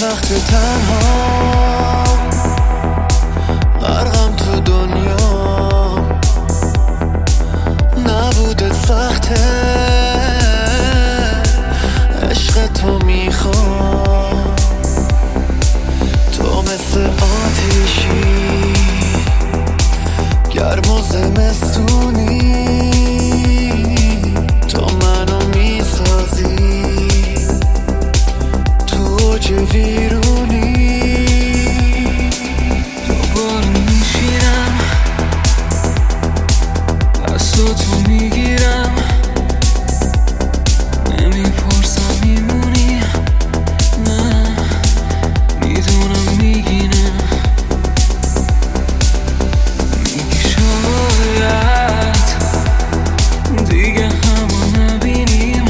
وقت تنها غرقم تو دنیا، نبوده سخته عشق تو میخوام، تو مثل آتیشی گرم و زمستونی، تو منو میسازی تو اوج ویرونی، دوباره میشینم دستاتو میگیرم، نمیپرسم میمونی، نه میدونم میگی نه، میگی شاید دیگه همو نبینیم،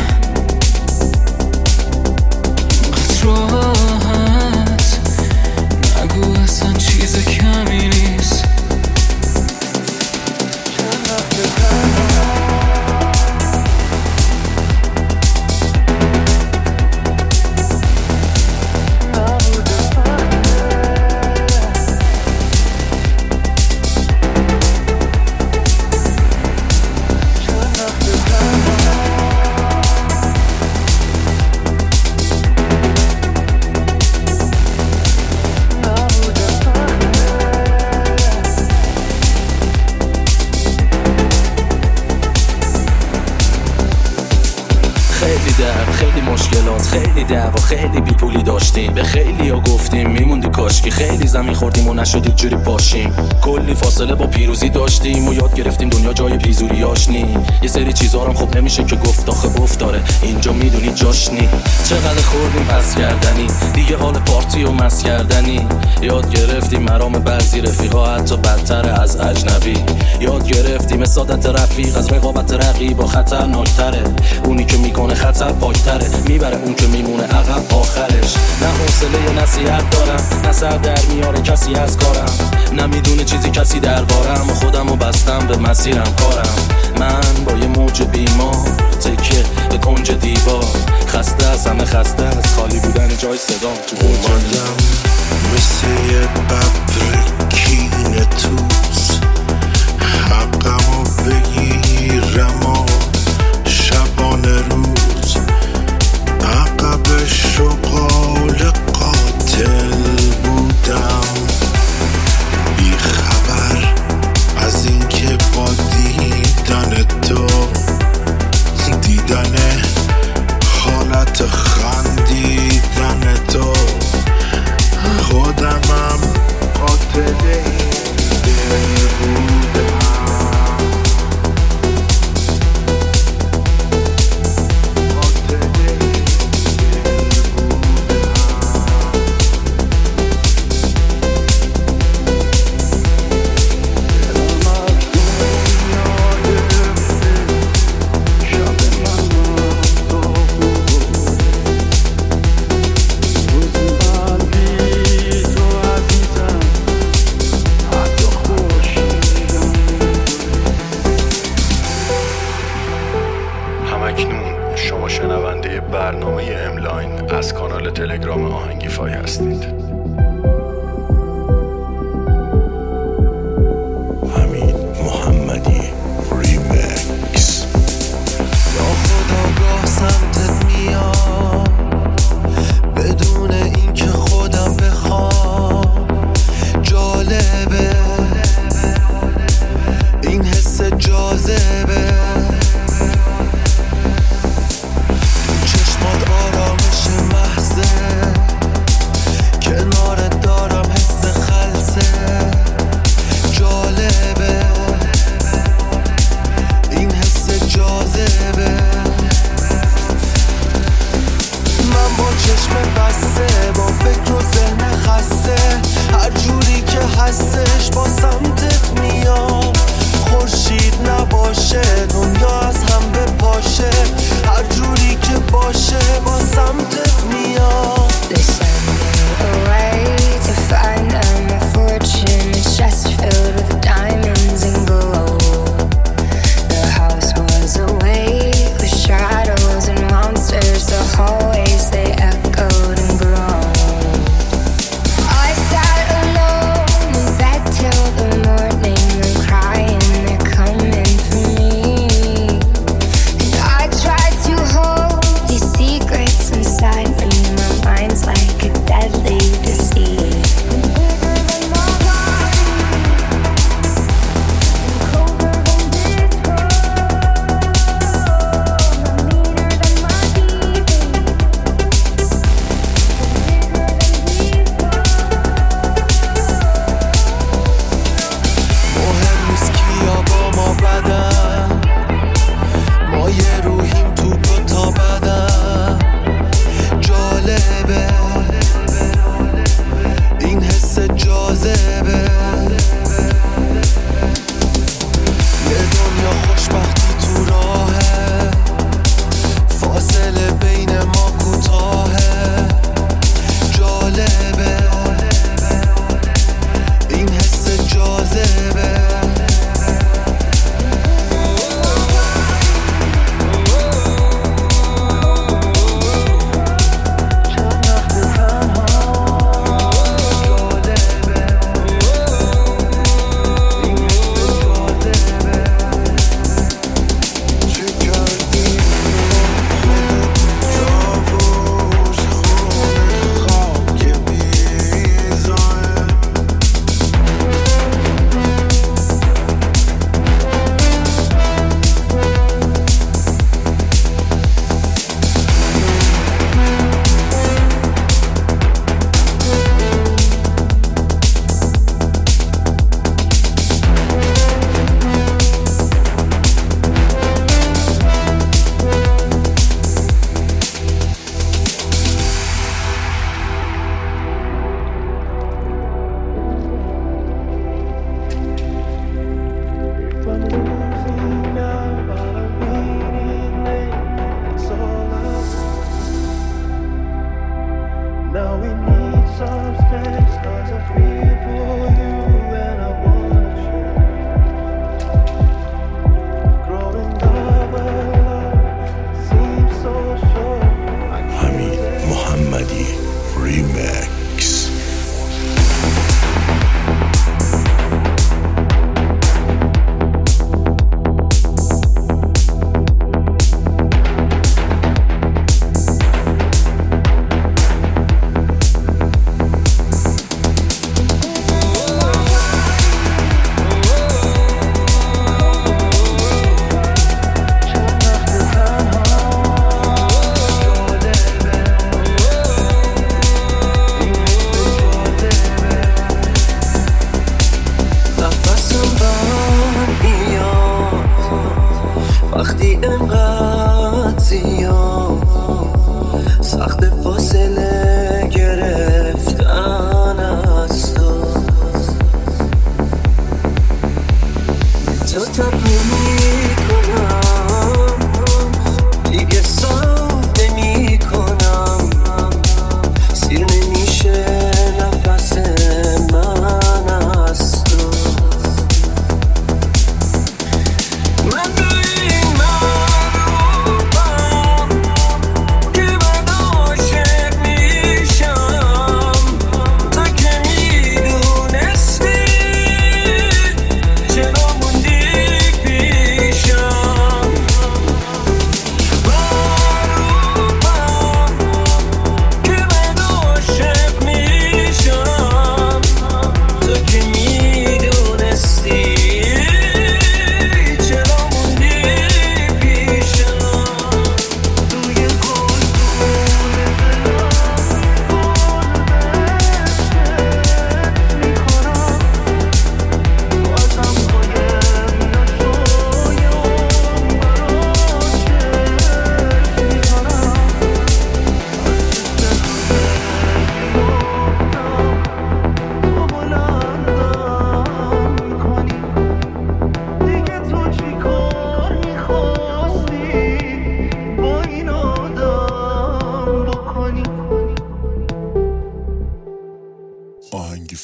قد راحت نگو اصلا چیز کمی نیست. خیلی درد، خیلی مشکلات، خیلی دعوا، خیلی بیپولی داشتیم، به خیلی ها گفتیم میموندی کاشکی، خیلی زمین خوردیم و نشدید جوری پاشیم، کلی فاصله با پیروزی داشتیم و یاد گرفتیم دنیا جای پیزوریاش نی، یه سری چیزا هم خب نمیشه که گفت آخه افتاره اینجا میدونی جاش نی، چقدر خوردیم پس کردنی دیگه حال پارتی و مس کردنی، یاد گرفتیم مرام بعضی رفیقا حتی بدتر از اجنبی، یاد گرفتیم سعادت رفیق از رقابت رقیب خطرناکتره، اونی که میکنه خطر پاکتره میبره اون که میمونه عقب آخرش، نه حوصله نصیحت دارم نه سر در میاره کسی از کارم، نمیدونه چیزی کسی دربارم و خودمو بستم به مسیرم کارم، من با یه موج بیمار تکیه به کنج دیوار، خسته از همه خسته از خالی بودن جای صدام تو اومدم مثل یه ببر کینه توز، حقمو بگیرم و شبانه روز عقب شغال قاتل بودم، بی خبر از اینکه با دیدن تو دیدن حالت خندیدن تو خودمم قاتل این دل بودم. همکنون شما شنونده برنامه املاین از کانال تلگرام آهنگیفای هستید. حمید محمدی ریمیکس. یا خداگاه سمتت میام بدون اینکه خودم بخوام، جالبه این حس جاذبه، تو چشمات آرامش محضه که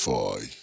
اسپاتیفای.